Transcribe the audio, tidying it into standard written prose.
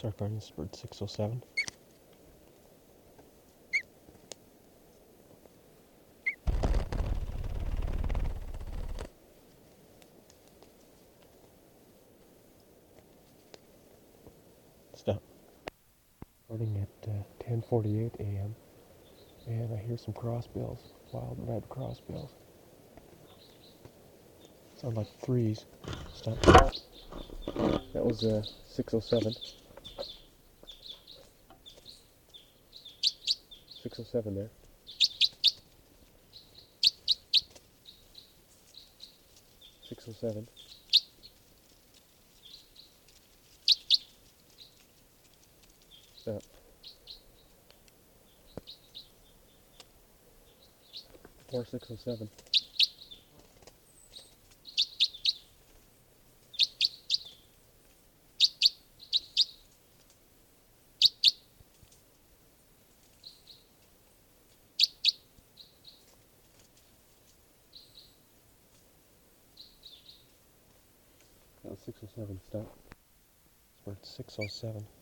Start running this bird 607. Stop. Starting at 10:48 a.m. and I hear some crossbills, wild red crossbills. Sound like threes. Stop. That was 607. 607 there. Six oh seven. Stop. Or 607. That was 607. Stop. Bird 607.